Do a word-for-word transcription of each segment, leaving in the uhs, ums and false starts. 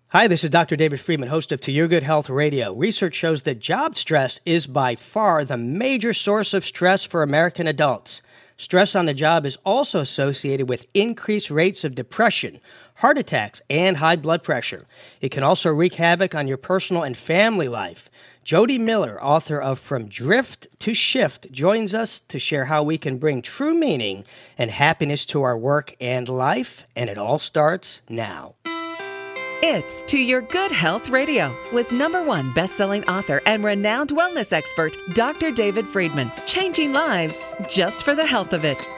Hi, this is Doctor David Friedman, host of To Your Good Health Radio. Research shows that job stress is by far the major source of stress for American adults. Stress on the job is also associated with increased rates of depression, heart attacks, and high blood pressure. It can also wreak havoc on your personal and family life. Jody Miller, author of From Drift to Shift, joins us to share how we can bring true meaning and happiness to our work and life, and it all starts now. It's To Your Good Health Radio with number one best-selling author and renowned wellness expert, Doctor David Friedman, changing lives just for the health of it.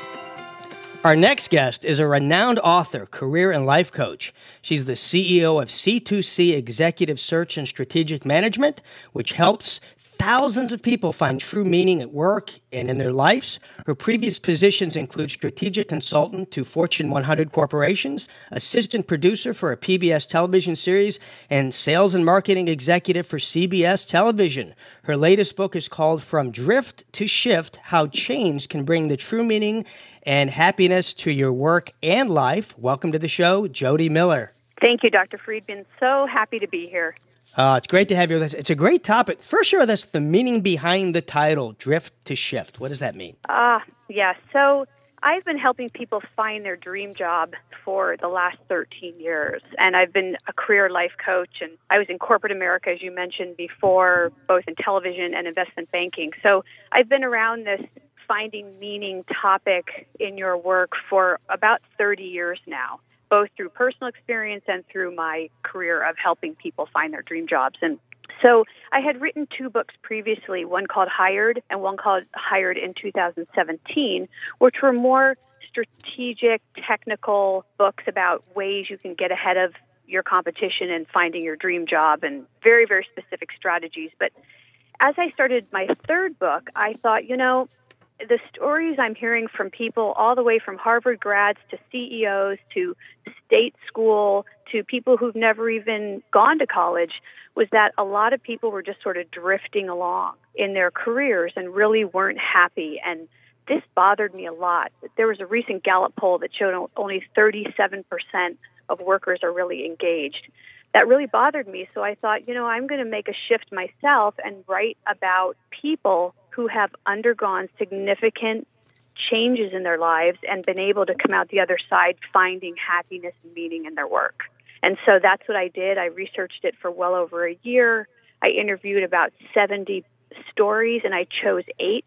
Our next guest is a renowned author, career and life coach. She's the C E O of C two C Executive Search and Strategic Management, which helps thousands of people find true meaning at work and in their lives. Her previous positions include strategic consultant to Fortune one hundred corporations, assistant producer for a P B S television series, and sales and marketing executive for C B S television. Her latest book is called From Drift to Shift: How Change Can Bring the True Meaning and Happiness to Your Work and Life. Welcome to the show, Jody Miller. Thank you, Doctor Friedman. So happy to be here. Uh, it's great to have you with us. It's a great topic. First, share with us the meaning behind the title, Drift to Shift. What does that mean? Ah, uh, yeah. So I've been helping people find their dream job for the last thirteen years, and I've been a career life coach, and I was in corporate America, as you mentioned before, both in television and investment banking. So I've been around this finding meaning topic in your work for about thirty years now, both through personal experience and through my career of helping people find their dream jobs. And so I had written two books previously, one called Hired and one called Hired in two thousand seventeen, which were more strategic, technical books about ways you can get ahead of your competition and finding your dream job, and very, very specific strategies. But as I started my third book, I thought, you know, the stories I'm hearing from people all the way from Harvard grads to C E Os to state school to people who've never even gone to college was that a lot of people were just sort of drifting along in their careers and really weren't happy. And this bothered me a lot. There was a recent Gallup poll that showed only thirty-seven percent of workers are really engaged. That really bothered me. So I thought, you know, I'm going to make a shift myself and write about people who have undergone significant changes in their lives and been able to come out the other side finding happiness and meaning in their work. And so that's what I did. I researched it for well over a year. I interviewed about seventy stories, and I chose eight.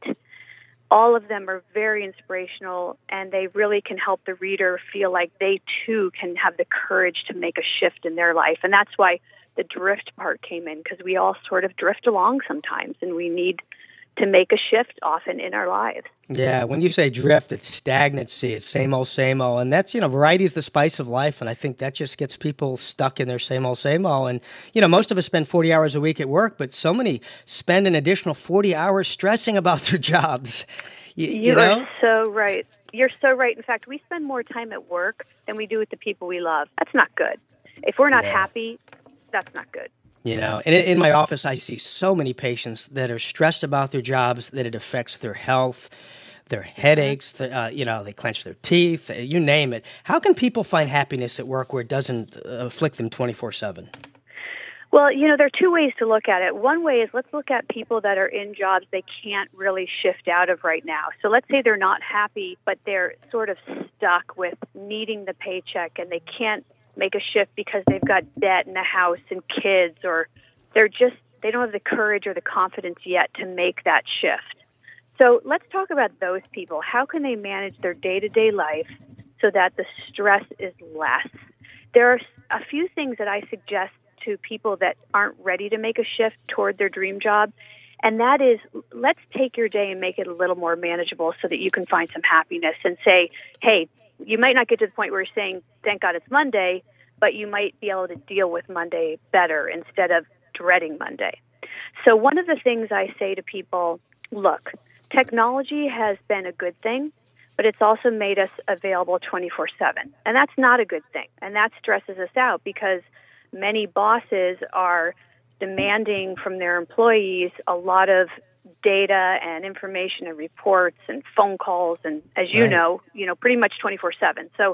All of them are very inspirational, and they really can help the reader feel like they, too, can have the courage to make a shift in their life. And that's why the drift part came in, because we all sort of drift along sometimes, and we need to make a shift often in our lives. Yeah, when you say drift, it's stagnancy, it's same old, same old. And that's, you know, variety is the spice of life. And I think that just gets people stuck in their same old, same old. And, you know, most of us spend forty hours a week at work, but so many spend an additional forty hours stressing about their jobs. You, you, you know? are so right. You're so right. In fact, we spend more time at work than we do with the people we love. That's not good. If we're not yeah. happy, that's not good. You know, and in my office, I see so many patients that are stressed about their jobs, that it affects their health, their headaches, uh, you know, they clench their teeth, you name it. How can people find happiness at work where it doesn't afflict them twenty-four seven? Well, you know, there are two ways to look at it. One way is let's look at people that are in jobs they can't really shift out of right now. So let's say they're not happy, but they're sort of stuck with needing the paycheck and they can't make a shift because they've got debt in the house and kids, or they're just, they don't have the courage or the confidence yet to make that shift. So let's talk about those people. How can they manage their day-to-day life so that the stress is less? There are a few things that I suggest to people that aren't ready to make a shift toward their dream job, and that is, let's take your day and make it a little more manageable so that you can find some happiness and say, hey, you might not get to the point where you're saying, thank God it's Monday, but you might be able to deal with Monday better instead of dreading Monday. So one of the things I say to people, look, technology has been a good thing, but it's also made us available twenty-four seven. And that's not a good thing. And that stresses us out because many bosses are demanding from their employees a lot of data and information and reports and phone calls and, as you right. know, you know, pretty much twenty-four seven. So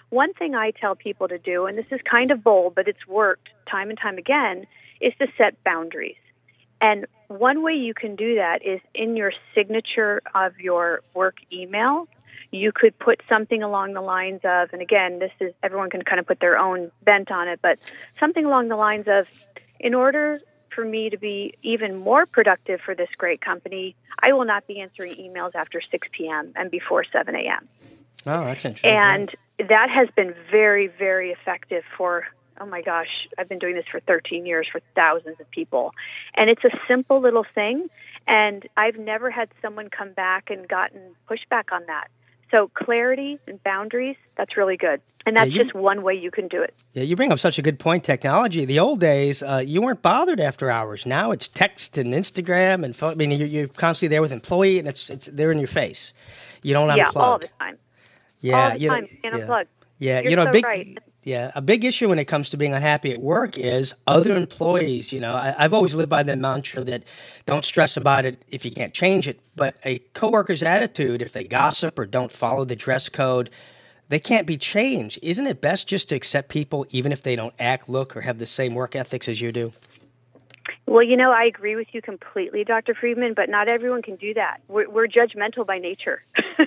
one thing I tell people to do, and this is kind of bold, but it's worked time and time again, is to set boundaries. And one way you can do that is in your signature of your work email. You could put something along the lines of, and again, this is, everyone can kind of put their own bent on it, but something along the lines of, in order for me to be even more productive for this great company, I will not be answering emails after six p.m. and before seven a.m. Oh, that's interesting. And that has been very, very effective for, oh my gosh, I've been doing this for thirteen years for thousands of people. And it's a simple little thing, and I've never had someone come back and gotten pushback on that. So clarity and boundaries, that's really good. And that's yeah, you, just one way you can do it. Yeah, you bring up such a good point, technology. The old days, uh, you weren't bothered after hours. Now it's text and Instagram and phone. I mean, you're, you're constantly there with employee, and it's it's they're in your face. You don't yeah, unplug. Yeah, all the time. Yeah, all the you time. know, Can't yeah. unplug. Yeah, You're you know, so big, right. yeah, a big issue when it comes to being unhappy at work is other employees. You know, I, I've always lived by the mantra that don't stress about it if you can't change it. But a coworker's attitude, if they gossip or don't follow the dress code, they can't be changed. Isn't it best just to accept people even if they don't act, look, or have the same work ethics as you do? Well, you know, I agree with you completely, Doctor Friedman, but not everyone can do that. We're, we're judgmental by nature.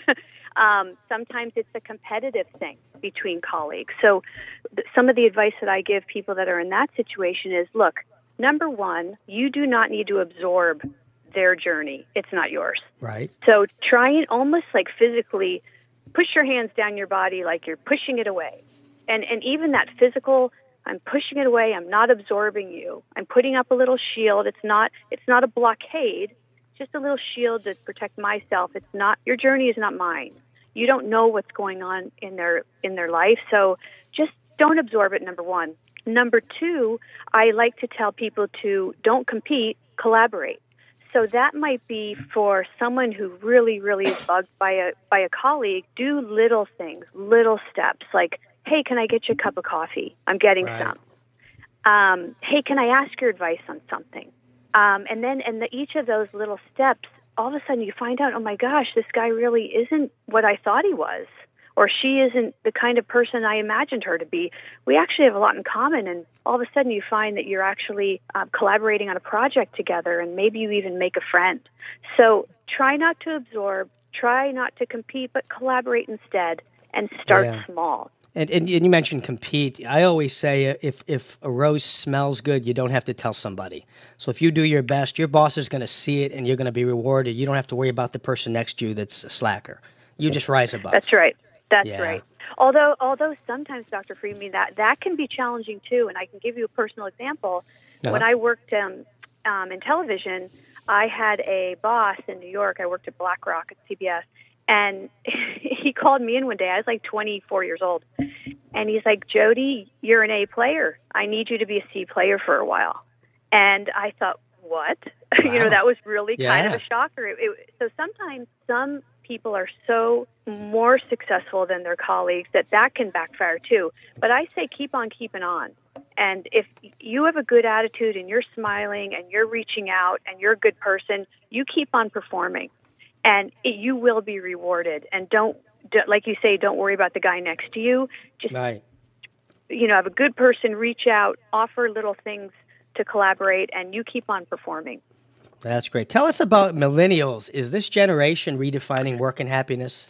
Um, sometimes it's a competitive thing between colleagues. So th- some of the advice that I give people that are in that situation is, look, number one, you do not need to absorb their journey. It's not yours. Right. So try and almost like physically push your hands down your body like you're pushing it away. And and even that physical, I'm pushing it away, I'm not absorbing you. I'm putting up a little shield. It's not it's not a blockade. Just a little shield to protect myself. It's not, your journey is not mine. You don't know what's going on in their in their life, so just don't absorb it, number one. Number two, I like to tell people to don't compete, collaborate. So that might be for someone who really, really is bugged by a by a colleague, do little things, little steps, like, hey, can I get you a cup of coffee? I'm getting right. some. Um, hey, can I ask your advice on something? Um, and then and the, each of those little steps, all of a sudden you find out, oh my gosh, this guy really isn't what I thought he was, or she isn't the kind of person I imagined her to be. We actually have a lot in common, and all of a sudden you find that you're actually uh, collaborating on a project together, and maybe you even make a friend. So try not to absorb, try not to compete, but collaborate instead, and start yeah. small. And, and you mentioned compete. I always say if if a rose smells good, you don't have to tell somebody. So if you do your best, your boss is going to see it and you're going to be rewarded. You don't have to worry about the person next to you that's a slacker. You just rise above. That's right. That's yeah. right. Although although sometimes, Doctor Friedman, that, that can be challenging too. And I can give you a personal example. Uh-huh. When I worked um, um, in television, I had a boss in New York. I worked at BlackRock at C B S. And he called me in one day. I was like twenty-four years old. And he's like, Jody, you're an A player. I need you to be a C player for a while. And I thought, what? Wow. You know, that was really yeah. kind of a shocker. It, it, so sometimes some people are so more successful than their colleagues that that can backfire too. But I say keep on keeping on. And if you have a good attitude and you're smiling and you're reaching out and you're a good person, you keep on performing. And it, you will be rewarded. And don't, like you say, don't worry about the guy next to you. Just, right. you know, have a good person reach out, offer little things to collaborate, and you keep on performing. That's great. Tell us about millennials. Is this generation redefining work and happiness?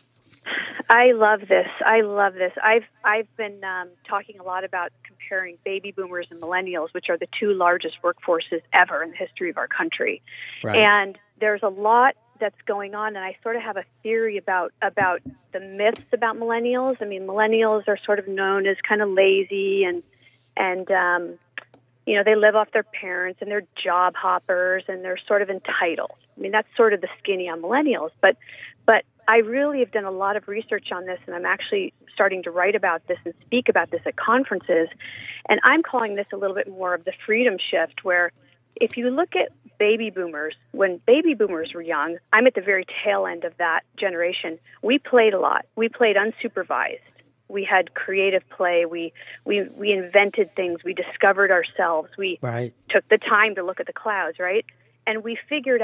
I love this. I love this. I've I've been um, talking a lot about comparing baby boomers and millennials, which are the two largest workforces ever in the history of our country. Right. And there's a lot that's going on, and I sort of have a theory about about the myths about millennials. I mean, millennials are sort of known as kind of lazy and and um, you know, they live off their parents and they're job hoppers and they're sort of entitled. I mean, that's sort of the skinny on millennials. But but I really have done a lot of research on this, and I'm actually starting to write about this and speak about this at conferences. And I'm calling this a little bit more of the freedom shift, where if you look at baby boomers, when baby boomers were young, I'm at the very tail end of that generation. We played a lot. We played unsupervised. We had creative play. We we we invented things. We discovered ourselves. We right. took the time to look at the clouds, right? And we figured out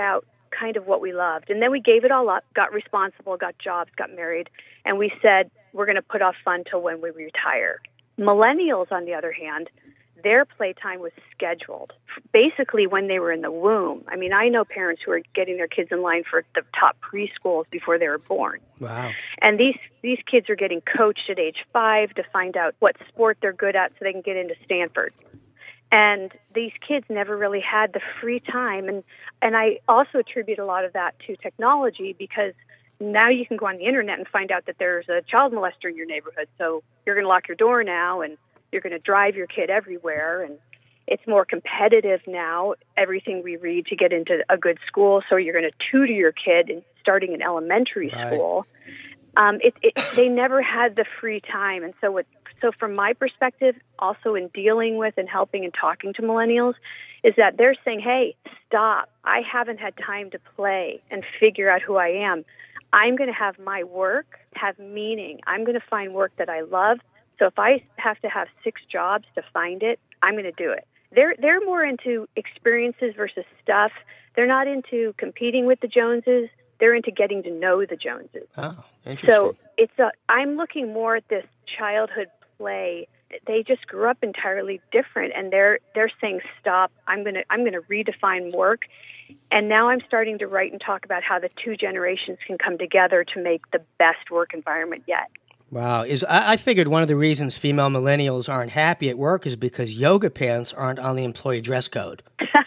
kind of what we loved. And then we gave it all up, got responsible, got jobs, got married, and we said, we're going to put off fun till when we retire. Millennials, on the other hand, their playtime was scheduled basically when they were in the womb. I mean, I know parents who are getting their kids in line for the top preschools before they were born. Wow. And these, these kids are getting coached at age five to find out what sport they're good at so they can get into Stanford. And these kids never really had the free time. And, and I also attribute a lot of that to technology, because now you can go on the internet and find out that there's a child molester in your neighborhood. So you're going to lock your door now, and you're going to drive your kid everywhere. And it's more competitive now, everything we read, to get into a good school. So you're going to tutor your kid in, starting in elementary right. school. Um, it, it, they never had the free time. And so what, so from my perspective, also in dealing with and helping and talking to millennials, is that they're saying, hey, stop. I haven't had time to play and figure out who I am. I'm going to have my work have meaning. I'm going to find work that I love. So if I have to have six jobs to find it, I'm going to do it. They're they're more into experiences versus stuff. They're not into competing with the Joneses. They're into getting to know the Joneses. Oh, interesting. So it's a. I'm looking more at this childhood play. They just grew up entirely different, and they're they're saying, stop. I'm gonna I'm gonna redefine work. And now I'm starting to write and talk about how the two generations can come together to make the best work environment yet. Wow. Is I, I figured one of the reasons female millennials aren't happy at work is because yoga pants aren't on the employee dress code.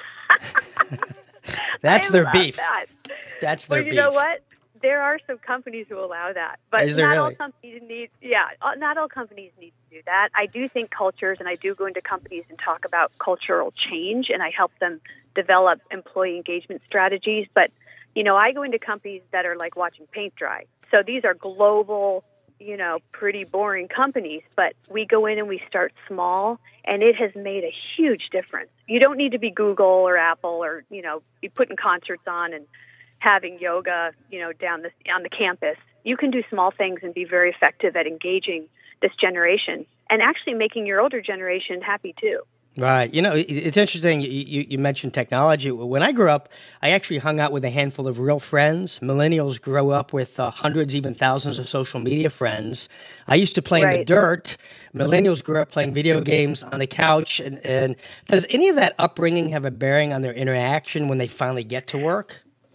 That's I their love beef. That. That's their well, you beef. know what? There are some companies who allow that, but Is there not really? all companies need. Yeah, not all companies need to do that. I do think cultures, and I do go into companies and talk about cultural change, and I help them develop employee engagement strategies. But you know, I go into companies that are like watching paint dry. So these are global, you know, pretty boring companies, but we go in and we start small, and it has made a huge difference. You don't need to be Google or Apple or, you know, be putting concerts on and having yoga, you know, down the, on the campus. You can do small things and be very effective at engaging this generation and actually making your older generation happy too. Right. You know, it's interesting. You, you mentioned technology. When I grew up, I actually hung out with a handful of real friends. Millennials grow up with uh, hundreds, even thousands of social media friends. I used to play right. in the dirt. Millennials grew up playing video games on the couch. And, and does any of that upbringing have a bearing on their interaction when they finally get to work?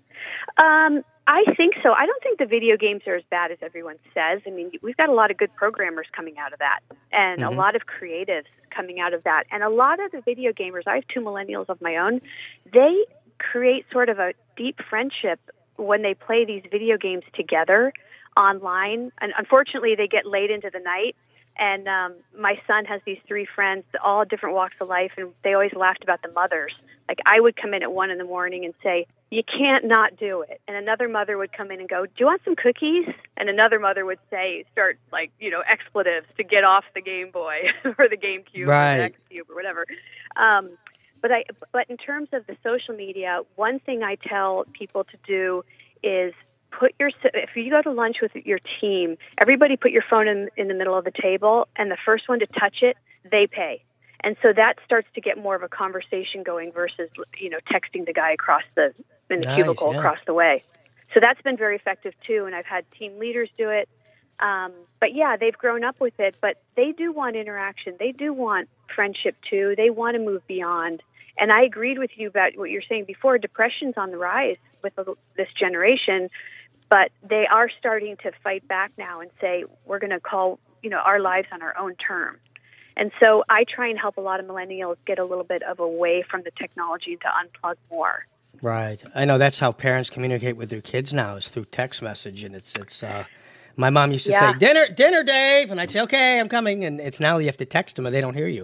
Um, I think so. I don't think the video games are as bad as everyone says. I mean, we've got a lot of good programmers coming out of that, and mm-hmm. a lot of creatives coming out of that. And a lot of the video gamers, I have two millennials of my own, they create sort of a deep friendship when they play these video games together online. And unfortunately, they get late into the night. And um, my son has these three friends, all different walks of life, and they always laughed about the mothers. Like, I would come in at one in the morning and say, you can't not do it. And another mother would come in and go, do you want some cookies? And another mother would say, start, like, you know, expletives to get off the Game Boy or the GameCube right. or the X Cube or whatever. Um, but I, but in terms of the social media, one thing I tell people to do is put your, if you go to lunch with your team, everybody put your phone in, in the middle of the table, and the first one to touch it, they pay. And so that starts to get more of a conversation going versus, you know, texting the guy across the, in the nice, cubicle yeah. across the way. So that's been very effective too. And I've had team leaders do it. Um, but yeah, they've grown up with it, but they do want interaction. They do want friendship too. They want to move beyond. And I agreed with you about what you're saying before. Depression's on the rise with this generation, but they are starting to fight back now and say, we're going to call, you know, our lives on our own terms. And so I try and help a lot of millennials get a little bit of away from the technology to unplug more. Right. I know that's how parents communicate with their kids now, is through text message. And it's, it's, uh, my mom used to yeah. say, dinner, dinner, Dave. And I'd say, okay, I'm coming. And it's now you have to text them or they don't hear you.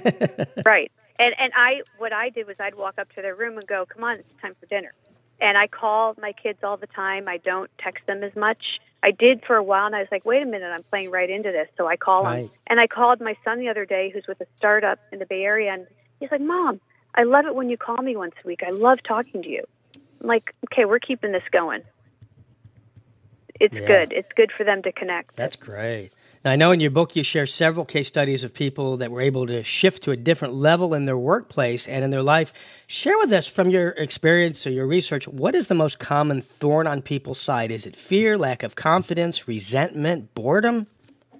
Right. And, and I, what I did was I'd walk up to their room and go, come on, it's time for dinner. And I call my kids all the time. I don't text them as much. I did for a while, and I was like, wait a minute, I'm playing right into this. So I call right. him. And I called my son the other day, who's with a startup in the Bay Area, and he's like, Mom, I love it when you call me once a week. I love talking to you. I'm like, okay, we're keeping this going. It's yeah. good. It's good for them to connect. That's great. Now, I know in your book you share several case studies of people that were able to shift to a different level in their workplace and in their life. Share with us from your experience or your research, what is the most common thorn on people's side? Is it fear, lack of confidence, resentment, boredom?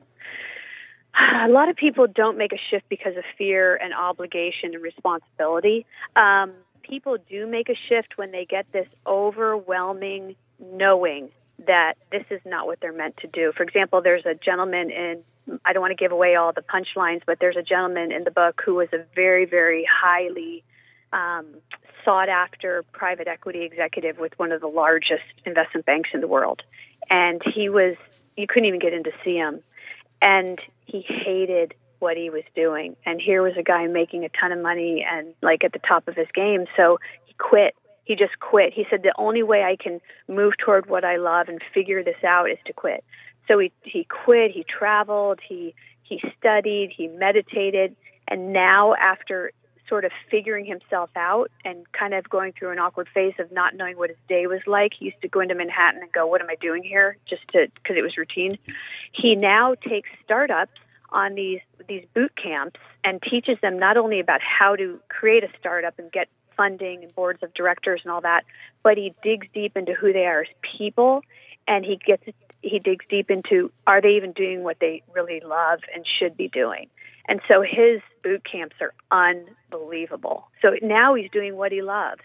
A lot of people don't make a shift because of fear and obligation and responsibility. Um, people do make a shift when they get this overwhelming knowing that this is not what they're meant to do. For example, there's a gentleman in, I don't want to give away all the punchlines, but there's a gentleman in the book who was a very, very highly um, sought after private equity executive with one of the largest investment banks in the world. And he was, you couldn't even get in to see him. And he hated what he was doing. And here was a guy making a ton of money and like at the top of his game. So he quit. He just quit. He said, the only way I can move toward what I love and figure this out is to quit. So he, he quit, he traveled, he, he studied, he meditated. And now after sort of figuring himself out and kind of going through an awkward phase of not knowing what his day was like, he used to go into Manhattan and go, what am I doing here? Just to, because it was routine. He now takes startups on these, these boot camps and teaches them not only about how to create a startup and get funding and boards of directors and all that, but he digs deep into who they are as people, and he gets he digs deep into, are they even doing what they really love and should be doing? And so his boot camps are unbelievable. So now he's doing what he loves.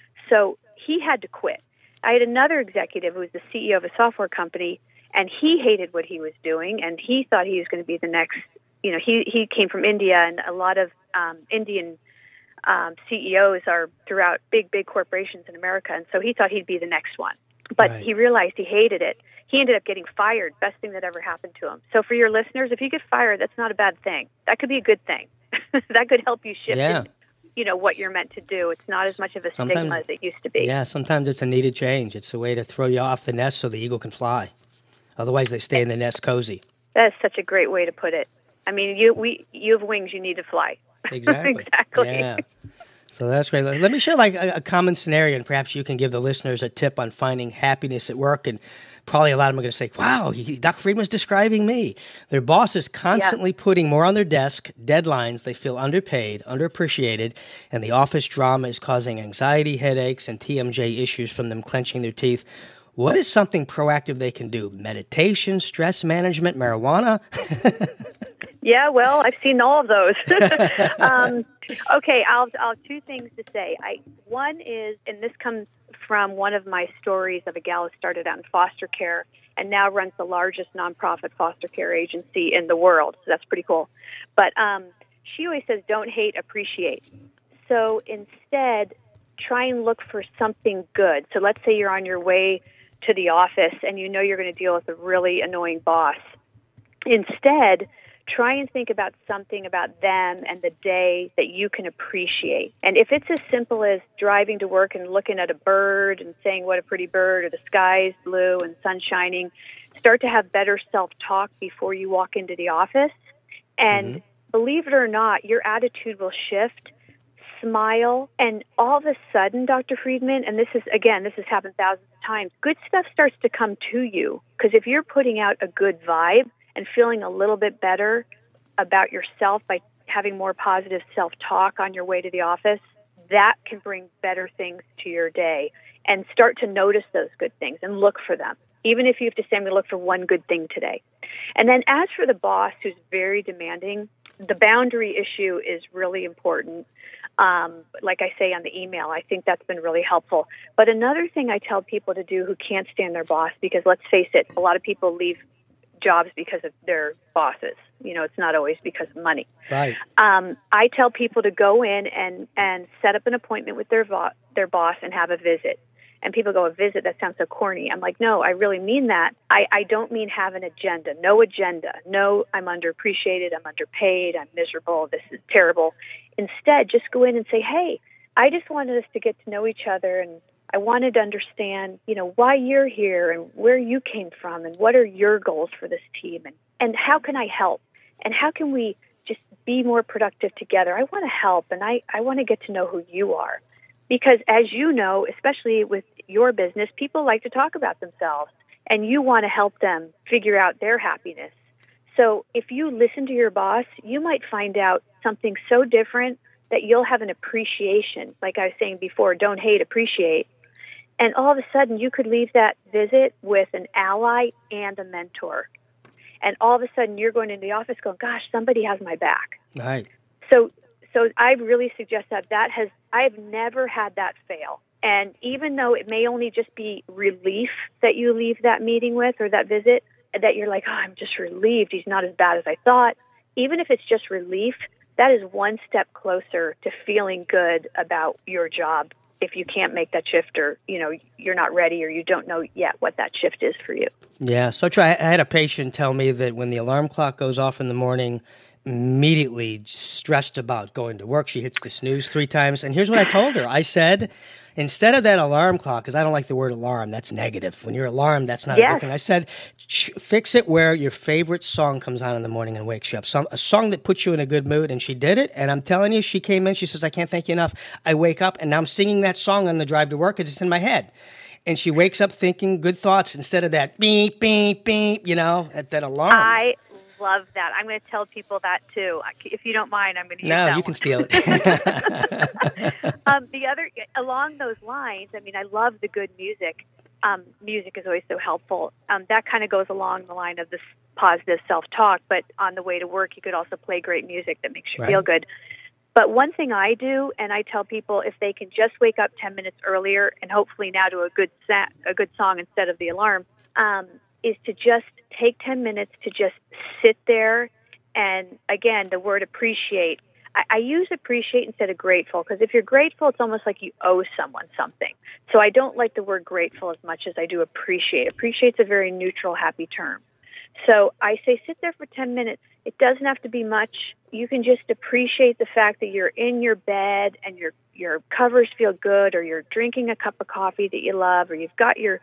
So he had to quit. I had another executive who was the C E O of a software company, and he hated what he was doing, and he thought he was going to be the next, you know, he, he came from India, and a lot of um, Indian Um, C E Os are throughout big, big corporations in America, and so he thought he'd be the next one. But Right. he realized he hated it. He ended up getting fired, best thing that ever happened to him. So for your listeners, if you get fired, that's not a bad thing. That could be a good thing. That could help you shift Yeah. into, you know, what you're meant to do. It's not as much of a Sometimes- stigma as it used to be. Yeah, sometimes it's a needed change. It's a way to throw you off the nest so the eagle can fly. Otherwise, they stay in the nest cozy. That is such a great way to put it. I mean, you we you have wings, you need to fly. Exactly. Exactly. Yeah. So that's great. Let me share like a, a common scenario, and perhaps you can give the listeners a tip on finding happiness at work. And probably a lot of them are going to say, wow, he, Doctor Friedman's describing me. Their boss is constantly yeah. putting more on their desk, deadlines, they feel underpaid, underappreciated, and the office drama is causing anxiety, headaches, and T M J issues from them clenching their teeth. What is something proactive they can do? Meditation, stress management, marijuana? Yeah, well, I've seen all of those. um, okay, I'll, I'll two things to say. I one is, and this comes from one of my stories of a gal who started out in foster care and now runs the largest nonprofit foster care agency in the world. So that's pretty cool. But um, she always says, "Don't hate, appreciate." So instead, try and look for something good. So let's say you're on your way to the office and you know you're going to deal with a really annoying boss. Instead, try and think about something about them and the day that you can appreciate. And if it's as simple as driving to work and looking at a bird and saying, what a pretty bird, or the sky's blue and sun shining, start to have better self-talk before you walk into the office. And mm-hmm. believe it or not, your attitude will shift. Smile, and all of a sudden, Doctor Friedman, and this is, again, this has happened thousands of times, good stuff starts to come to you. Because if you're putting out a good vibe and feeling a little bit better about yourself by having more positive self-talk on your way to the office, that can bring better things to your day. And start to notice those good things and look for them. Even if you have to say, I'm going to look for one good thing today. And then as for the boss who's very demanding, the boundary issue is really important. Um, like I say on the email, I think that's been really helpful. But another thing I tell people to do who can't stand their boss, because let's face it, a lot of people leave jobs because of their bosses. You know, it's not always because of money. Right. Um, I tell people to go in and, and set up an appointment with their vo- their boss and have a visit. And people go, a visit, that sounds so corny. I'm like, no, I really mean that. I, I don't mean have an agenda. No agenda. No, I'm underappreciated. I'm underpaid. I'm miserable. This is terrible. Instead, just go in and say, hey, I just wanted us to get to know each other, and I wanted to understand, you know, why you're here and where you came from and what are your goals for this team, and, and how can I help? And how can we just be more productive together? I want to help, and I, I want to get to know who you are. Because as you know, especially with your business, people like to talk about themselves, and you want to help them figure out their happiness. So if you listen to your boss, you might find out something so different that you'll have an appreciation. Like I was saying before, don't hate, appreciate. And all of a sudden, you could leave that visit with an ally and a mentor. And all of a sudden, you're going into the office going, gosh, somebody has my back. Right. So so I really suggest that that has, I've never had that fail. And even though it may only just be relief that you leave that meeting with or that visit, that you're like, oh, I'm just relieved he's not as bad as I thought. Even if it's just relief, that is one step closer to feeling good about your job if you can't make that shift or, you know, you're not ready or you don't know yet what that shift is for you. Yeah, so true. I had a patient tell me that when the alarm clock goes off in the morning, immediately stressed about going to work. She hits the snooze three times. And here's what I told her. I said, instead of that alarm clock, because I don't like the word alarm, that's negative. When you're alarmed, that's not Yes. a good thing. I said, fix it where your favorite song comes on in the morning and wakes you up. Some, a song that puts you in a good mood, and she did it. And I'm telling you, she came in, she says, I can't thank you enough. I wake up, and now I'm singing that song on the drive to work because it's in my head. And she wakes up thinking good thoughts instead of that beep, beep, beep, you know, at that alarm. I love that. I'm going to tell people that too. If you don't mind, I'm going to use no, that you one. can steal it. um, the other, along those lines, I mean, I love the good music. Um, music is always so helpful. Um, that kind of goes along the line of this positive self-talk, but on the way to work, you could also play great music that makes you Right. feel good. But one thing I do, and I tell people, if they can just wake up ten minutes earlier and hopefully now do a good sa- a good song instead of the alarm, um, is to just take ten minutes to just sit there. And again, the word appreciate. I, I use appreciate instead of grateful, because if you're grateful, it's almost like you owe someone something. So I don't like the word grateful as much as I do appreciate. Appreciate's a very neutral, happy term. So I say sit there for ten minutes. It doesn't have to be much. You can just appreciate the fact that you're in your bed and your your covers feel good, or you're drinking a cup of coffee that you love, or you've got your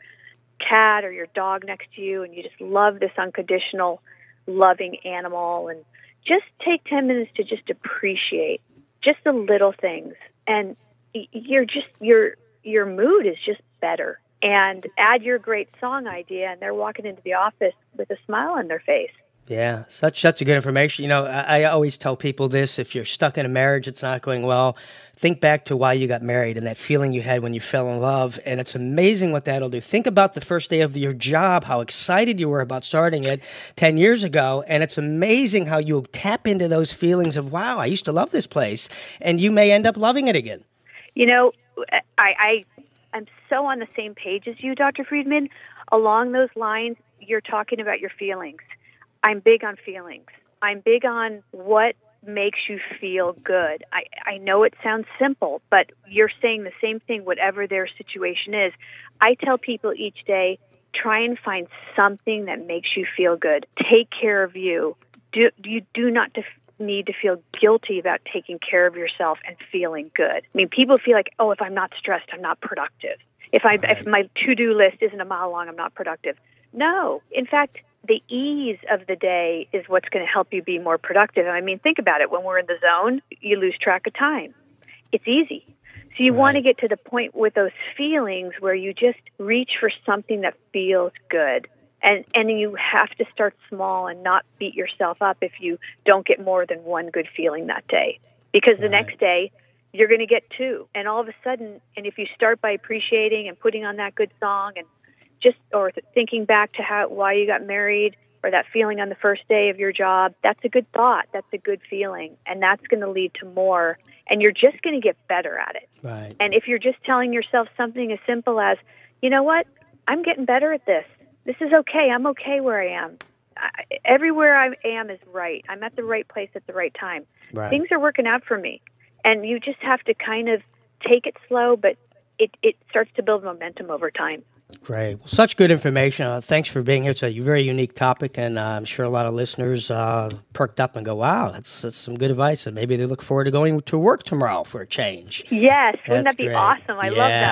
cat or your dog next to you and you just love this unconditional, loving animal. And just take ten minutes to just appreciate just the little things. And you're just, your your mood is just better. And add your great song idea, and they're walking into the office with a smile on their face. Yeah, such such a good information. You know, I, I always tell people this: if you're stuck in a marriage that's not going well, think back to why you got married and that feeling you had when you fell in love, and it's amazing what that'll do. Think about the first day of your job, how excited you were about starting it ten years ago, and it's amazing how you'll tap into those feelings of, wow, I used to love this place, and you may end up loving it again. You know, I... I I'm so on the same page as you, Doctor Friedman. Along those lines, you're talking about your feelings. I'm big on feelings. I'm big on what makes you feel good. I, I know it sounds simple, but you're saying the same thing, whatever their situation is. I tell people each day, try and find something that makes you feel good. Take care of you. Do, you do not def- need to feel guilty about taking care of yourself and feeling good. I mean, people feel like, oh, if I'm not stressed, I'm not productive. If I right. if my to-do list isn't a mile long, I'm not productive. No. In fact, the ease of the day is what's going to help you be more productive. I mean, think about it. When we're in the zone, you lose track of time. It's easy. So you right. want to get to the point with those feelings where you just reach for something that feels good. And and you have to start small and not beat yourself up if you don't get more than one good feeling that day. Because the right. next day, you're going to get two. And all of a sudden, and if you start by appreciating and putting on that good song and just, or thinking back to how why you got married or that feeling on the first day of your job, that's a good thought. That's a good feeling. And that's going to lead to more. And you're just going to get better at it. Right. And if you're just telling yourself something as simple as, you know what, I'm getting better at this. This is okay. I'm okay where I am. I, everywhere I am is right. I'm at the right place at the right time. Right. Things are working out for me. And you just have to kind of take it slow, but it, it starts to build momentum over time. Great. Well, such good information. Uh, thanks for being here. It's a very unique topic, and uh, I'm sure a lot of listeners uh, perked up and go, wow, that's, that's some good advice, and maybe they look forward to going to work tomorrow for a change. Yes. Wouldn't that's that be great. awesome? I yeah. love that.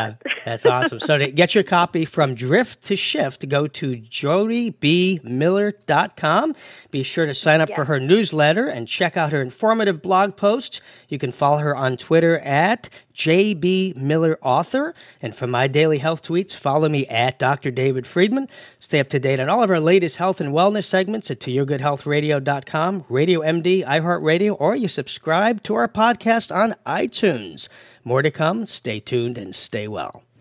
That's awesome. So to get your copy from Drift to Shift, go to jody b miller dot com. Be sure to sign up yeah. for her newsletter and check out her informative blog posts. You can follow her on Twitter at J B Miller Author. And for my daily health tweets, follow me at Doctor David Friedman. Stay up to date on all of our latest health and wellness segments at to your good health radio dot com, Radio M D, iHeartRadio, or you subscribe to our podcast on iTunes. More to come. Stay tuned and stay well.